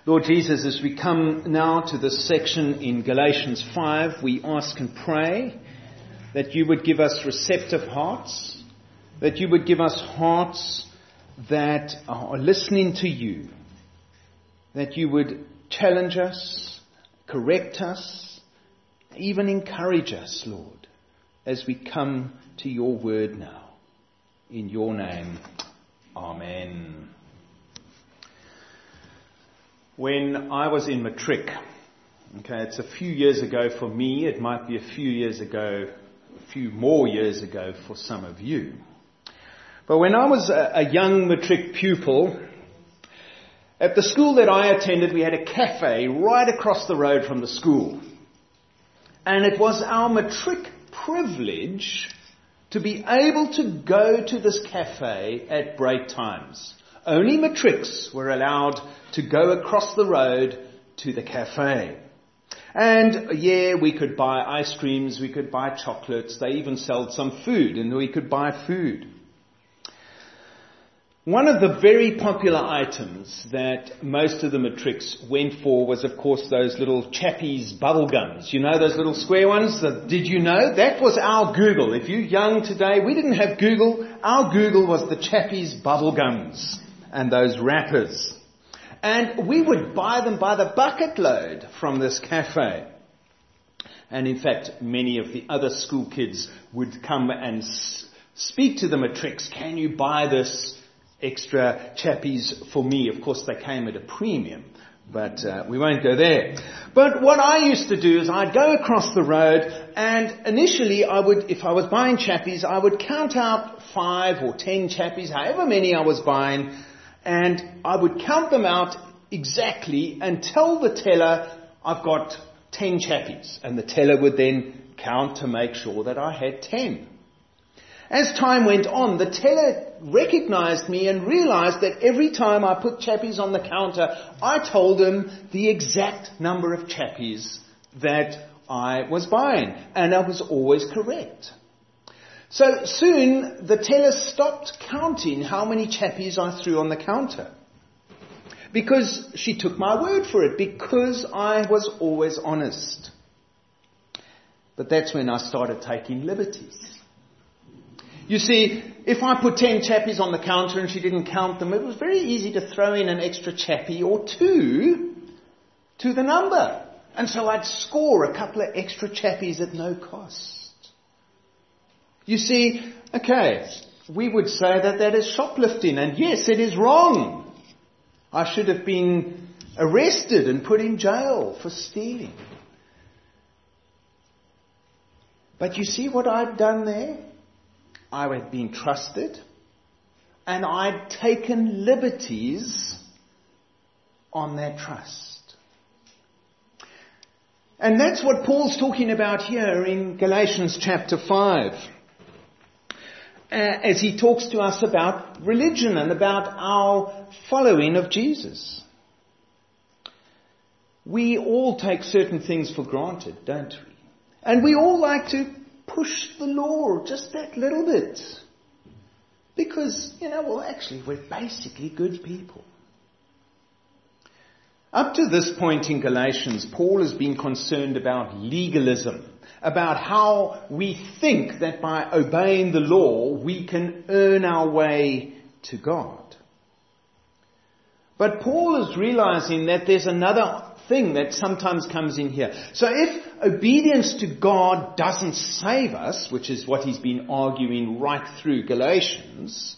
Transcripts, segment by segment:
Lord Jesus, as we come now to this section in Galatians 5, we ask and pray that you would give us receptive hearts, that you would give us hearts that are listening to you, that you would challenge us, correct us, even encourage us, Lord, as we come to your word now. In your name, amen. When I was in matric, it's a few years ago for me, it might be a few more years ago for some of you. But when I was a young matric pupil, at the school that I attended, we had a cafe right across the road from the school. And it was our matric privilege to be able to go to this cafe at break times. Only matrics were allowed to go across the road to the cafe. And we could buy ice creams, we could buy chocolates, they even sold some food, and we could buy food. One of the very popular items that most of the matrics went for was, of course, those little Chappies bubble gums. You know, those little square ones? Did you know? That was our Google. If you're young today, we didn't have Google. Our Google was the Chappies bubble gums and those wrappers. And we would buy them by the bucket load from this cafe. And in fact, many of the other school kids would come and speak to the matrics, can you buy this extra Chappies for me? Of course, they came at a premium, but we won't go there. But what I used to do is I'd go across the road, and initially if I was buying Chappies, I would count out 5 or 10 Chappies, however many I was buying, and I would count them out exactly and tell the teller I've got 10 Chappies, and the teller would then count to make sure that I had 10. As time went on, the teller recognized me and realized that every time I put Chappies on the counter, I told him the exact number of Chappies that I was buying. And I was always correct. So soon, the teller stopped counting how many Chappies I threw on the counter. Because she took my word for it. Because I was always honest. But that's when I started taking liberties. You see, if I put 10 Chappies on the counter and she didn't count them, it was very easy to throw in an extra Chappie or 2 to the number. And so I'd score a couple of extra Chappies at no cost. You see, we would say that is shoplifting, and yes, it is wrong. I should have been arrested and put in jail for stealing. But you see what I'd done there? I had been trusted, and I'd taken liberties on that trust. And that's what Paul's talking about here in Galatians chapter 5, as he talks to us about religion and about our following of Jesus. We all take certain things for granted, don't we? And we all like to push the law just that little bit. Because, we're basically good people. Up to this point in Galatians, Paul has been concerned about legalism, about how we think that by obeying the law, we can earn our way to God. But Paul is realizing that there's another thing that sometimes comes in here. So if obedience to God doesn't save us, which is what he's been arguing right through Galatians,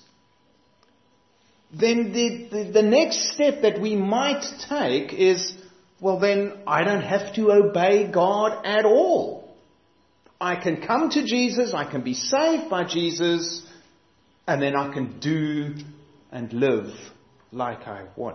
then the next step that we might take is, then I don't have to obey God at all. I can come to Jesus, I can be saved by Jesus, and then I can do and live like I want.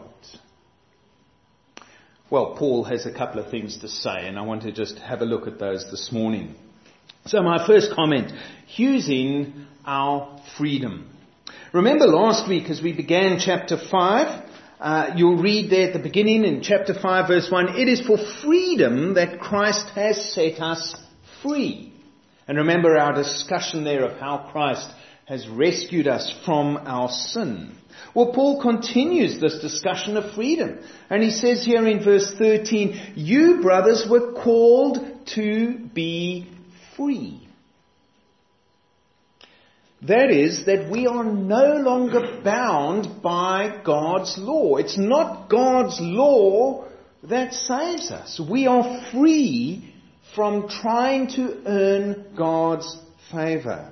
Well, Paul has a couple of things to say, and I want to just have a look at those this morning. So my first comment, using our freedom. Remember last week as we began chapter 5, you'll read there at the beginning in chapter 5 verse 1, it is for freedom that Christ has set us free. And remember our discussion there of how Christ has rescued us from our sin. Well, Paul continues this discussion of freedom. And he says here in verse 13, you brothers were called to be free. That is, that we are no longer bound by God's law. It's not God's law that saves us. We are free from trying to earn God's favour.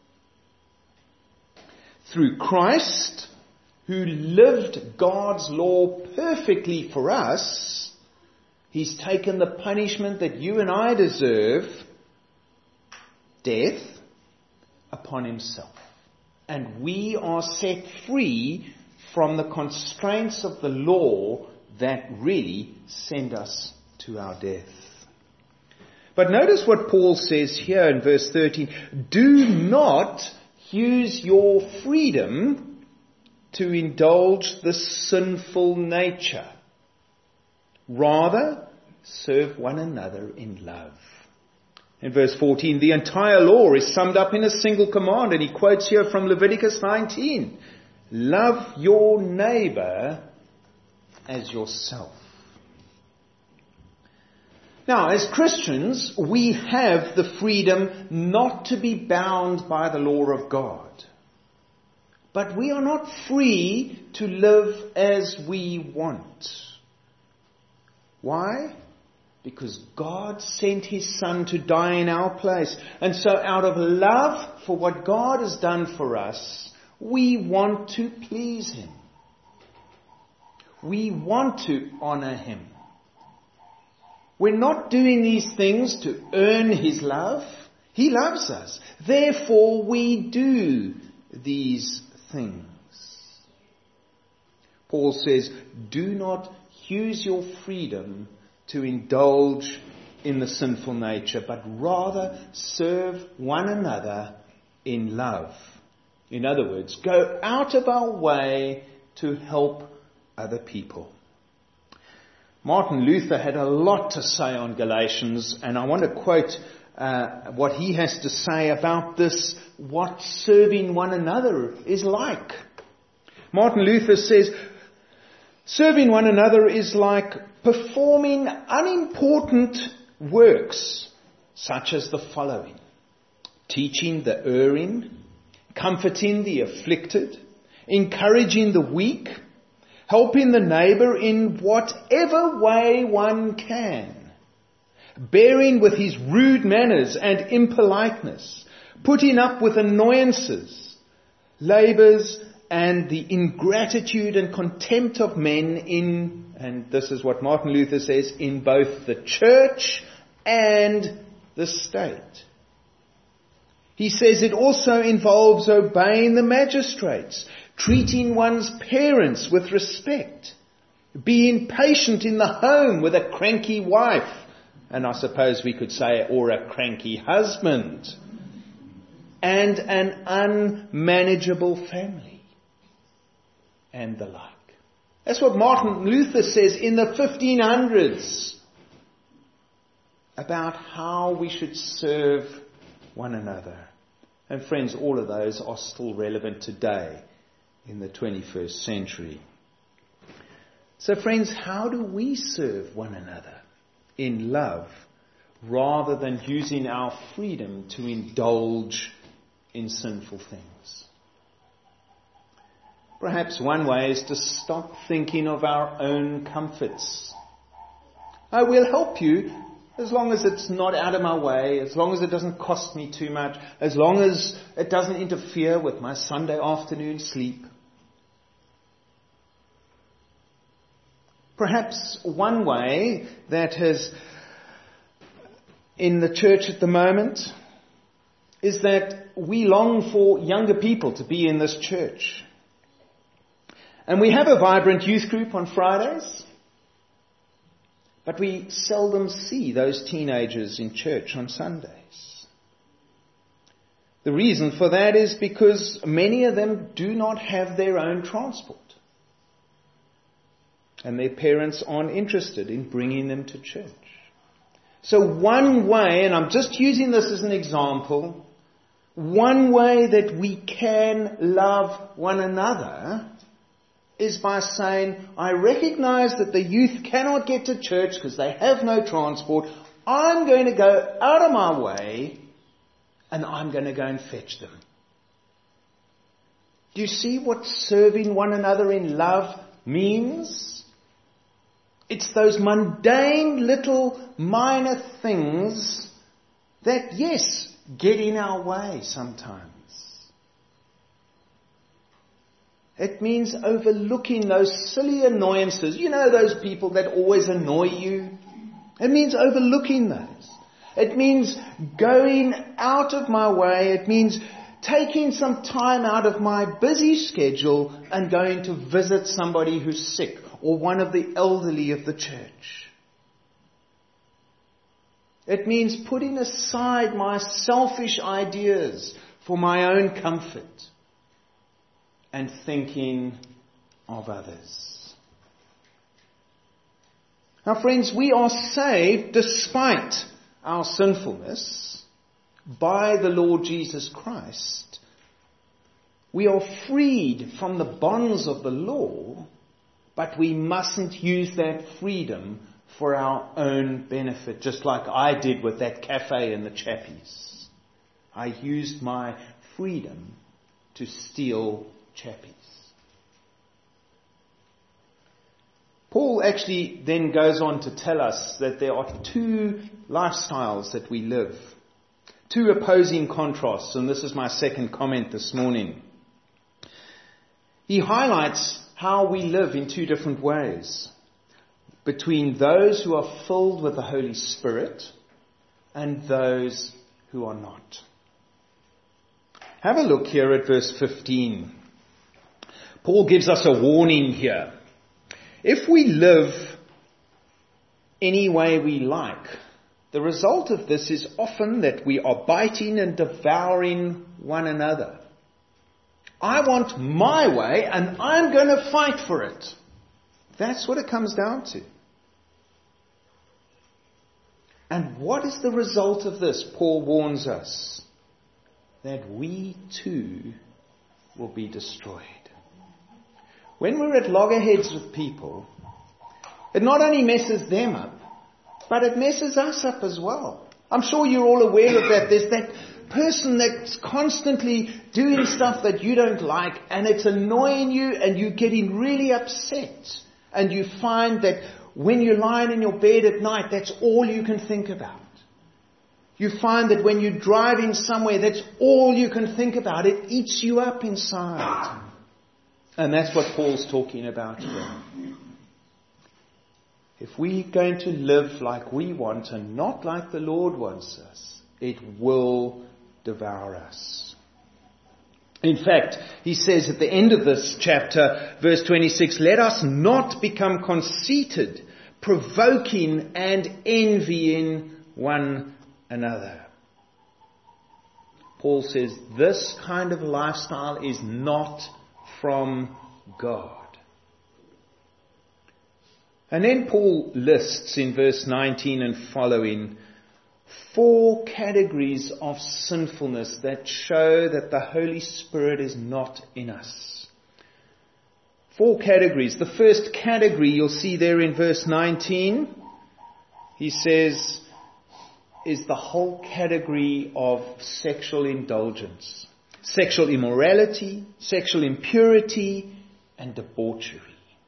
Through Christ, who lived God's law perfectly for us, He's taken the punishment that you and I deserve, death, upon Himself. And we are set free from the constraints of the law that really send us to our death. But notice what Paul says here in verse 13. Do not use your freedom to indulge the sinful nature. Rather, serve one another in love. In verse 14, the entire law is summed up in a single command, and he quotes here from Leviticus 19. Love your neighbour as yourself. Now, as Christians, we have the freedom not to be bound by the law of God. But we are not free to live as we want. Why? Because God sent His Son to die in our place. And so out of love for what God has done for us, we want to please Him. We want to honour Him. We're not doing these things to earn His love. He loves us. Therefore, we do these things. Paul says, do not use your freedom to indulge in the sinful nature, but rather serve one another in love. In other words, go out of our way to help other people. Martin Luther had a lot to say on Galatians, and I want to quote what he has to say about this, what serving one another is like. Martin Luther says, serving one another is like performing unimportant works, such as the following: teaching the erring, comforting the afflicted, encouraging the weak, helping the neighbour in whatever way one can, bearing with his rude manners and impoliteness, putting up with annoyances, labours, and the ingratitude and contempt of men in, and this is what Martin Luther says, in both the church and the state. He says it also involves obeying the magistrates, treating one's parents with respect, being patient in the home with a cranky wife, and I suppose we could say, or a cranky husband, and an unmanageable family, and the like. That's what Martin Luther says in the 1500s about how we should serve one another. And friends, all of those are still relevant today in the 21st century. So friends, how do we serve one another in love rather than using our freedom to indulge in sinful things? Perhaps one way is to stop thinking of our own comforts. I will help you as long as it's not out of my way, as long as it doesn't cost me too much, as long as it doesn't interfere with my Sunday afternoon sleep. Perhaps one way that has in the church at the moment is that we long for younger people to be in this church. And we have a vibrant youth group on Fridays, but we seldom see those teenagers in church on Sundays. The reason for that is because many of them do not have their own transport. And their parents aren't interested in bringing them to church. So one way, and I'm just using this as an example, one way that we can love one another is by saying, I recognize that the youth cannot get to church because they have no transport. I'm going to go out of my way and I'm going to go and fetch them. Do you see what serving one another in love means? It's those mundane little minor things that, yes, get in our way sometimes. It means overlooking those silly annoyances. You know, those people that always annoy you. It means overlooking those. It means going out of my way. It means taking some time out of my busy schedule and going to visit somebody who's sick or one of the elderly of the church. It means putting aside my selfish ideas for my own comfort and thinking of others. Now, friends, we are saved despite our sinfulness by the Lord Jesus Christ. We are freed from the bonds of the law, but we mustn't use that freedom for our own benefit, just like I did with that cafe and the chappies. I used my freedom to steal chappies. Paul actually then goes on to tell us that there are two lifestyles that we live. Two opposing contrasts, and this is my second comment this morning. He highlights how we live in two different ways. Between those who are filled with the Holy Spirit and those who are not. Have a look here at verse 15. Paul gives us a warning here. If we live any way we like, the result of this is often that we are biting and devouring one another. I want my way and I'm going to fight for it. That's what it comes down to. And what is the result of this? Paul warns us that we too will be destroyed. When we're at loggerheads with people, it not only messes them up, but it messes us up as well. I'm sure you're all aware of that. There's that person that's constantly doing stuff that you don't like, and it's annoying you, and you're getting really upset. And you find that when you're lying in your bed at night, that's all you can think about. You find that when you're driving somewhere, that's all you can think about. It eats you up inside. And that's what Paul's talking about here. If we're going to live like we want and not like the Lord wants us, it will devour us. In fact, he says at the end of this chapter, verse 26, let us not become conceited, provoking and envying one another. Paul says this kind of lifestyle is not from God. And then Paul lists in verse 19 and following 4 categories of sinfulness that show that the Holy Spirit is not in us. 4 categories. The first category you'll see there in verse 19, he says, is the whole category of sexual indulgence. Sexual immorality, sexual impurity, and debauchery.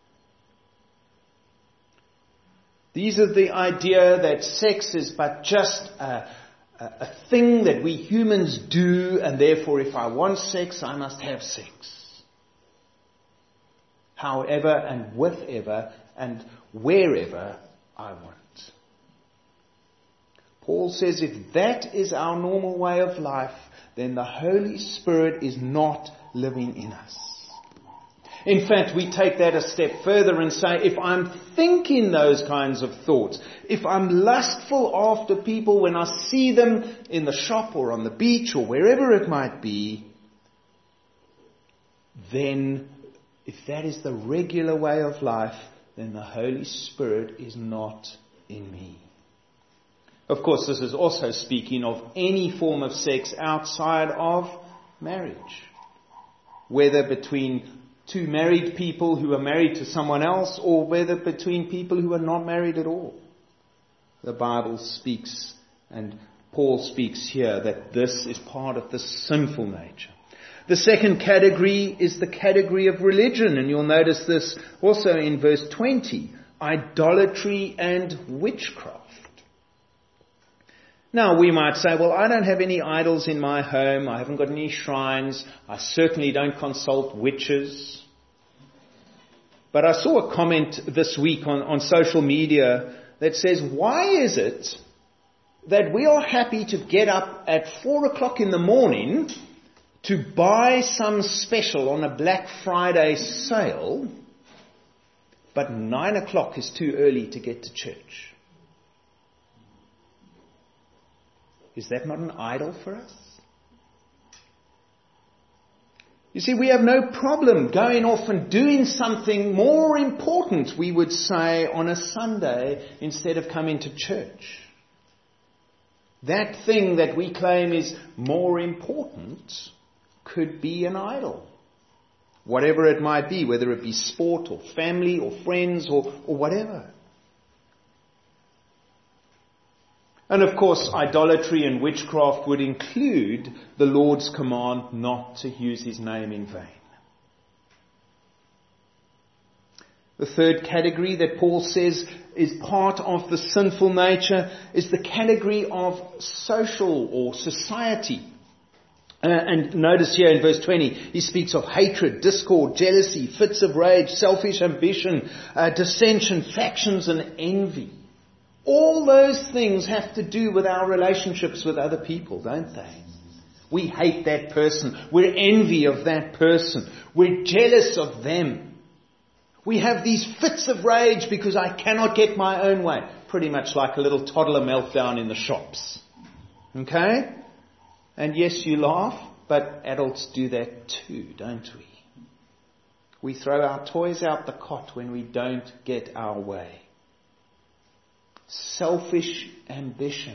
These are the idea that sex is but just a thing that we humans do, and therefore if I want sex, I must have sex. However and wherever and wherever I want. Paul says if that is our normal way of life, then the Holy Spirit is not living in us. In fact, we take that a step further and say, if I'm thinking those kinds of thoughts, if I'm lustful after people when I see them in the shop or on the beach or wherever it might be, then if that is the regular way of life, then the Holy Spirit is not in me. Of course, this is also speaking of any form of sex outside of marriage. Whether between two married people who are married to someone else, or whether between people who are not married at all. The Bible speaks, and Paul speaks here, that this is part of the sinful nature. The second category is the category of religion, and you'll notice this also in verse 20. Idolatry and witchcraft. Now, we might say, well, I don't have any idols in my home. I haven't got any shrines. I certainly don't consult witches. But I saw a comment this week on social media that says, why is it that we are happy to get up at 4 o'clock in the morning to buy some special on a Black Friday sale, but 9 o'clock is too early to get to church? Is that not an idol for us? You see, we have no problem going off and doing something more important, we would say, on a Sunday instead of coming to church. That thing that we claim is more important could be an idol. Whatever it might be, whether it be sport or family or friends or whatever. And of course, idolatry and witchcraft would include the Lord's command not to use his name in vain. The third category that Paul says is part of the sinful nature is the category of social or society. And notice here in verse 20, he speaks of hatred, discord, jealousy, fits of rage, selfish ambition, dissension, factions and envy. All those things have to do with our relationships with other people, don't they? We hate that person. We're envy of that person. We're jealous of them. We have these fits of rage because I cannot get my own way. Pretty much like a little toddler meltdown in the shops. Okay? And yes, you laugh, but adults do that too, don't we? We throw our toys out the cot when we don't get our way. Selfish ambition.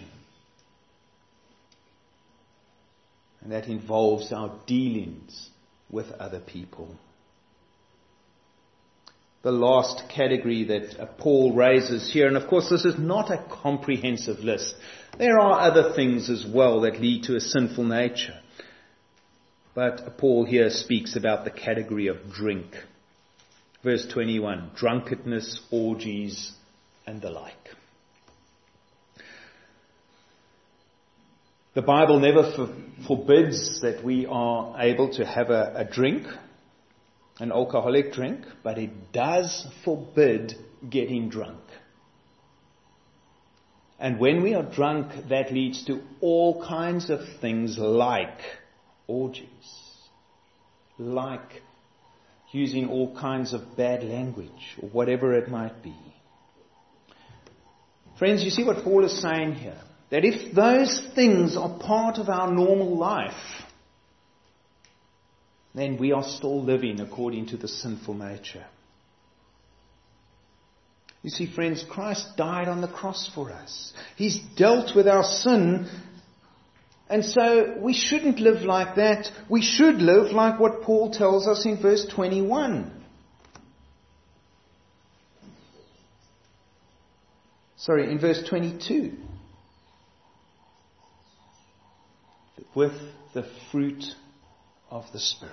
And that involves our dealings with other people. The last category that Paul raises here, and of course this is not a comprehensive list. There are other things as well that lead to a sinful nature. But Paul here speaks about the category of drink. Verse 21, drunkenness, orgies, and the like. The Bible never forbids that we are able to have a drink, an alcoholic drink, but it does forbid getting drunk. And when we are drunk, that leads to all kinds of things like orgies, like using all kinds of bad language, or whatever it might be. Friends, you see what Paul is saying here? That if those things are part of our normal life, then we are still living according to the sinful nature. You see, friends, Christ died on the cross for us. He's dealt with our sin. And so we shouldn't live like that. We should live like what Paul tells us in verse 21. In verse 22. With the fruit of the Spirit.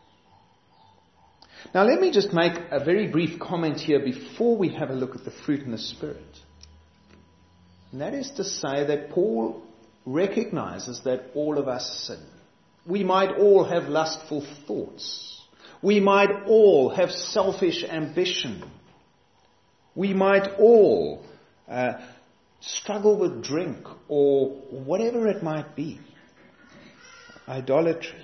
Now let me just make a very brief comment here before we have a look at the fruit and the Spirit. And that is to say that Paul recognizes that all of us sin. We might all have lustful thoughts. We might all have selfish ambition. We might all struggle with drink or whatever it might be. Idolatry.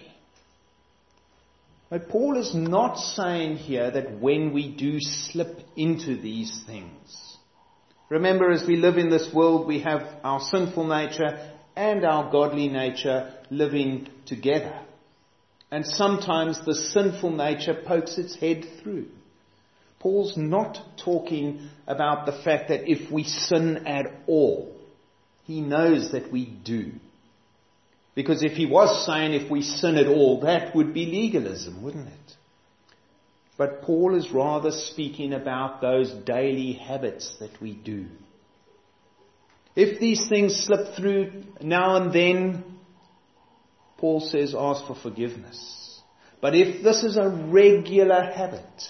But Paul is not saying here that when we do slip into these things. Remember, as we live in this world, we have our sinful nature and our godly nature living together. And sometimes the sinful nature pokes its head through. Paul's not talking about the fact that if we sin at all, He knows that we do. Because if he was saying if we sin at all, that would be legalism, wouldn't it? But Paul is rather speaking about those daily habits that we do. If these things slip through now and then, Paul says ask for forgiveness. But if this is a regular habit,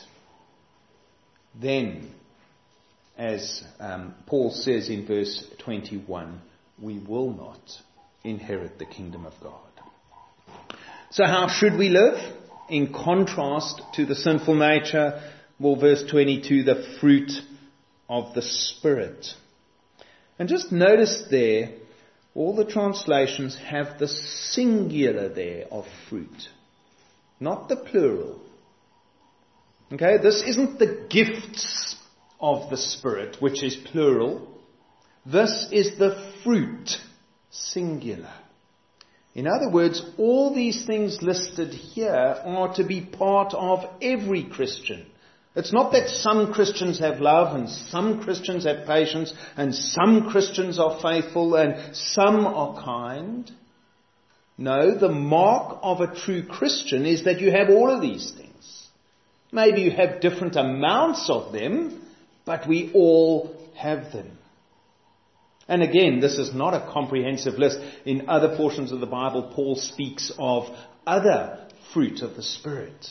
then, as Paul says in verse 21, we will not inherit the kingdom of God. So how should we live? In contrast to the sinful nature, well, verse 22, the fruit of the Spirit. And just notice there, all the translations have the singular there of fruit, not the plural. Okay, this isn't the gifts of the Spirit, which is plural. This is the fruit, singular. In other words, all these things listed here are to be part of every Christian. It's not that some Christians have love and some Christians have patience and some Christians are faithful and some are kind. No, the mark of a true Christian is that you have all of these things. Maybe you have different amounts of them, but we all have them. And again, this is not a comprehensive list. In other portions of the Bible, Paul speaks of other fruit of the Spirit.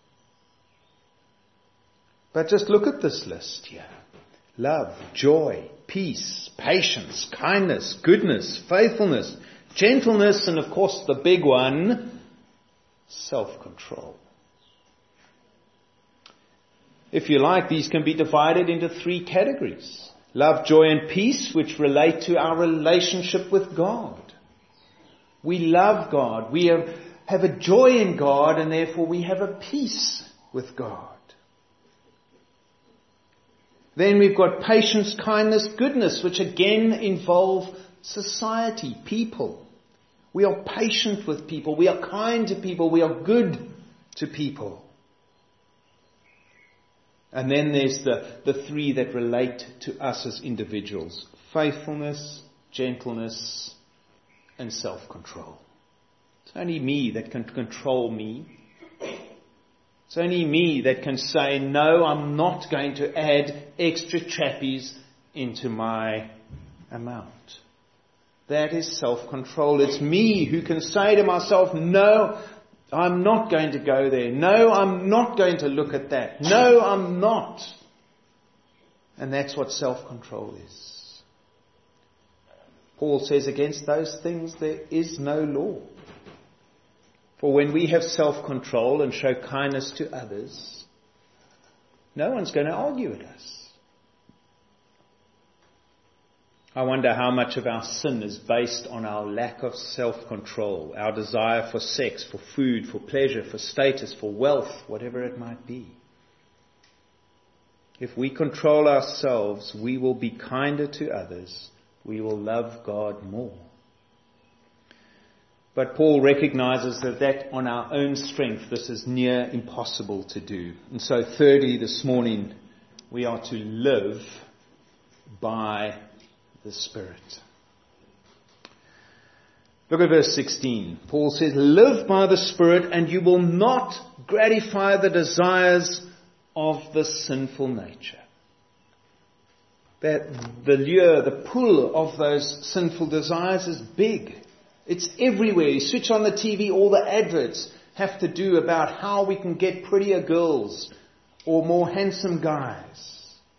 But just look at this list here. Love, joy, peace, patience, kindness, goodness, faithfulness, gentleness, and of course the big one, self-control. If you like, these can be divided into 3 categories. Love, joy, and peace, which relate to our relationship with God. We love God. We have a joy in God, and therefore we have a peace with God. Then we've got patience, kindness, goodness, which again involve society, people. We are patient with people. We are kind to people. We are good to people. And then there's the 3 that relate to us as individuals. Faithfulness, gentleness, and self-control. It's only me that can control me. It's only me that can say, no, I'm not going to add extra chappies into my amount. That is self-control. It's me who can say to myself, no, I'm not going to go there. No, I'm not going to look at that. No, I'm not. And that's what self-control is. Paul says against those things there is no law. For when we have self-control and show kindness to others, no one's going to argue with us. I wonder how much of our sin is based on our lack of self-control, our desire for sex, for food, for pleasure, for status, for wealth, whatever it might be. If we control ourselves, we will be kinder to others. We will love God more. But Paul recognizes that on our own strength, this is near impossible to do. And so thirdly, this morning, we are to live by the Spirit. Look at verse 16. Paul says, live by the Spirit and you will not gratify the desires of the sinful nature. That the lure, the pull of those sinful desires is big. It's everywhere. You switch on the TV, all the adverts have to do about how we can get prettier girls or more handsome guys.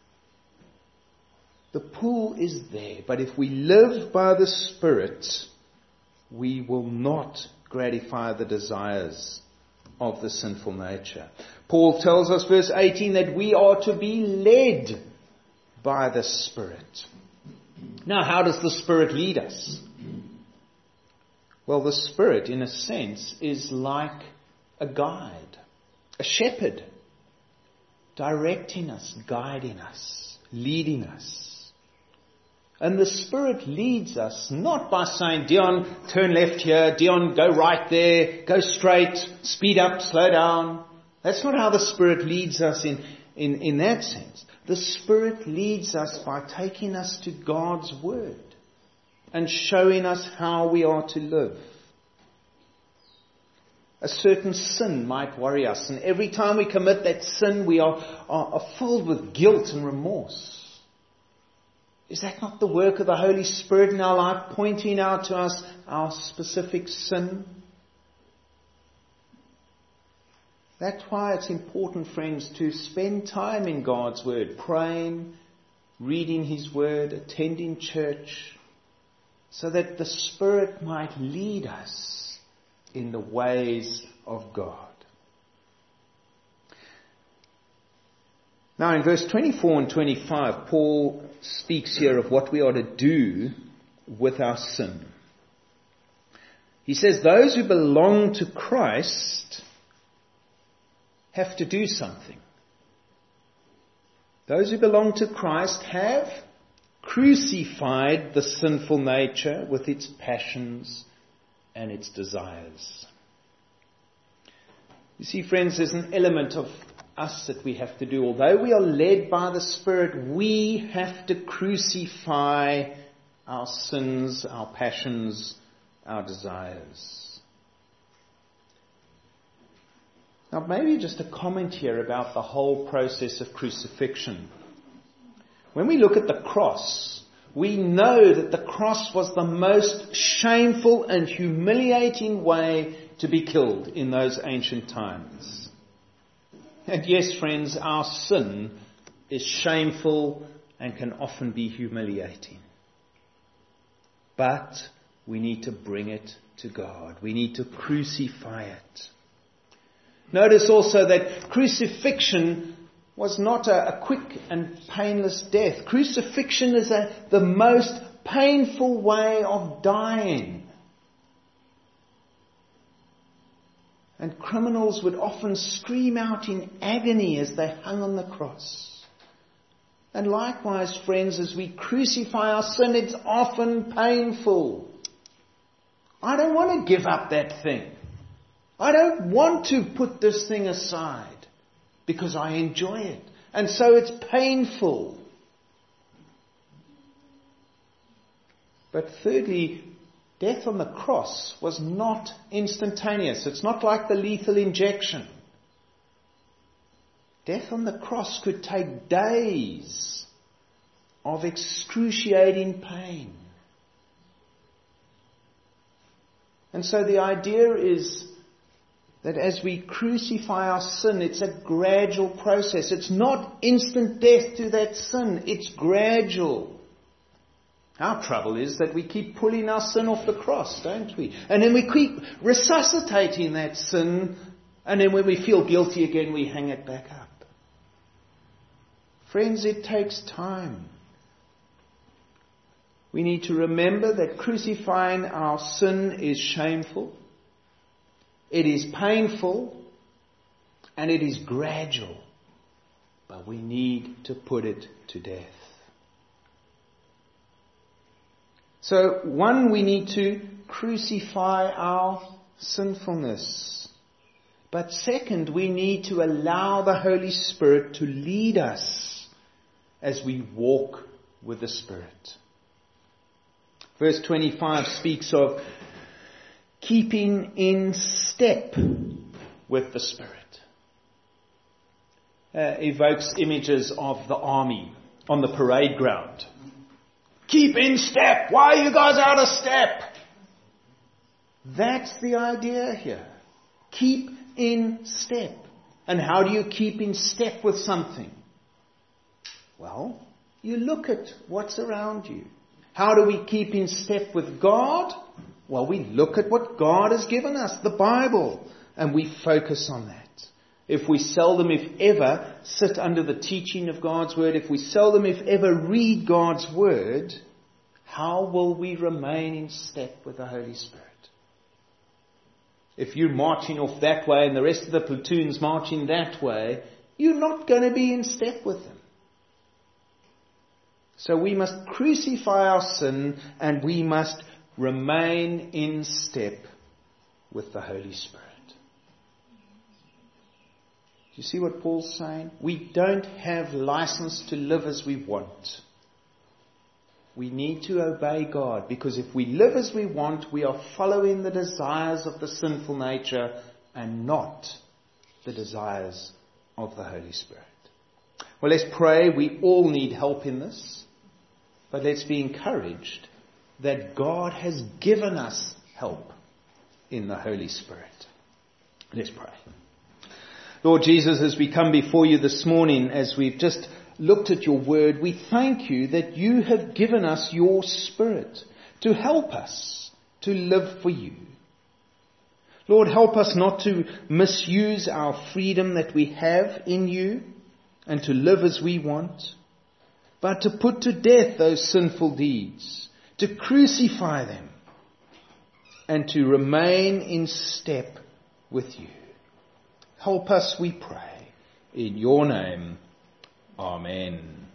The pull is there, but if we live by the Spirit, we will not gratify the desires of the sinful nature. Paul tells us, verse 18, that we are to be led by the Spirit. Now, how does the Spirit lead us? Well, the Spirit, in a sense, is like a guide, a shepherd, directing us, guiding us, leading us. And the Spirit leads us not by saying, Dion, turn left here, Dion, go right there, go straight, speed up, slow down. That's not how the Spirit leads us in that sense. The Spirit leads us by taking us to God's Word, and showing us how we are to live. A certain sin might worry us, and every time we commit that sin, we are filled with guilt and remorse. Is that not the work of the Holy Spirit in our life, pointing out to us our specific sin? That's why it's important, friends, to spend time in God's Word, praying, reading His Word, attending church, so that the Spirit might lead us in the ways of God. Now in verse 24 and 25, Paul speaks here of what we are to do with our sin. He says those who belong to Christ have to do something. Those who belong to Christ have crucified the sinful nature with its passions and its desires. You see, friends, there's an element of us that we have to do. Although we are led by the Spirit, we have to crucify our sins, our passions, our desires. Now, maybe just a comment here about the whole process of crucifixion. When we look at the cross, we know that the cross was the most shameful and humiliating way to be killed in those ancient times. And yes, friends, our sin is shameful and can often be humiliating. But we need to bring it to God. We need to crucify it. Notice also that crucifixion was not a quick and painless death. Crucifixion is the most painful way of dying. And criminals would often scream out in agony as they hung on the cross. And likewise, friends, as we crucify our sin, it's often painful. I don't want to give up that thing. I don't want to put this thing aside because I enjoy it. And so it's painful. But thirdly, death on the cross was not instantaneous. It's not like the lethal injection. Death on the cross could take days of excruciating pain. And so the idea is that as we crucify our sin, it's a gradual process. It's not instant death to that sin. It's gradual. Our trouble is that we keep pulling our sin off the cross, don't we? And then we keep resuscitating that sin, and then when we feel guilty again, we hang it back up. Friends, it takes time. We need to remember that crucifying our sin is shameful, it is painful, and it is gradual. But we need to put it to death. So, one, we need to crucify our sinfulness. But second, we need to allow the Holy Spirit to lead us as we walk with the Spirit. Verse 25 speaks of keeping in step with the Spirit. Evokes images of the army on the parade ground. Keep in step. Why are you guys out of step? That's the idea here. Keep in step. And how do you keep in step with something? Well, you look at what's around you. How do we keep in step with God? Well, we look at what God has given us, the Bible, and we focus on that. If we seldom, if ever, sit under the teaching of God's Word, if we seldom, if ever, read God's Word, how will we remain in step with the Holy Spirit? If you're marching off that way and the rest of the platoon's marching that way, you're not going to be in step with them. So we must crucify our sin and we must remain in step with the Holy Spirit. You see what Paul's saying? We don't have license to live as we want. We need to obey God, because if we live as we want, we are following the desires of the sinful nature and not the desires of the Holy Spirit. Well, let's pray. We all need help in this, but let's be encouraged that God has given us help in the Holy Spirit. Let's pray. Lord Jesus, as we come before you this morning, as we've just looked at your word, we thank you that you have given us your Spirit to help us to live for you. Lord, help us not to misuse our freedom that we have in you and to live as we want, but to put to death those sinful deeds, to crucify them, and to remain in step with you. Help us, we pray, in your name. Amen.